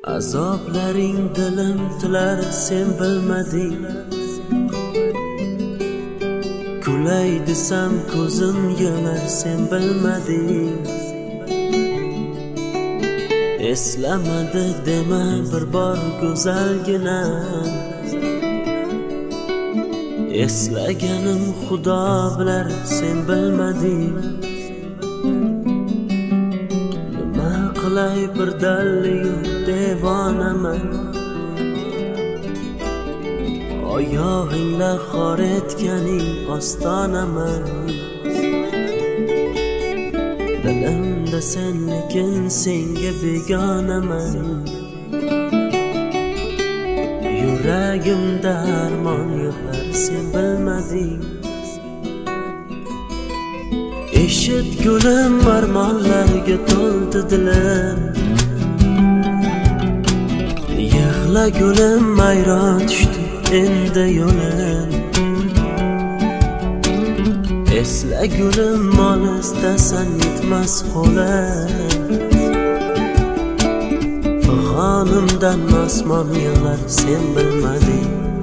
Azoblaring dilim tilar sen bilmading. Kulay desam ko'zim yonar sen bilmading. Eslamadi dema bir bor go'zalgina. Eslaganim Xudo bilar sen bilmading. Nima qilay bir dalliyu devonaman. Oyog'ingla xor etganing ostonaman. Dilimda sen lekin senga begonaman. Yuragimda armon yo'qlar sen bilmading. Eshit gulim armonlarga to'ldi dilim. Yig'la gulim mayron tushdi endi yo'lim. Esla gulim olisdasan yetmas qo'lim. Fig'onimdan osmon yig'lar sen bilmading.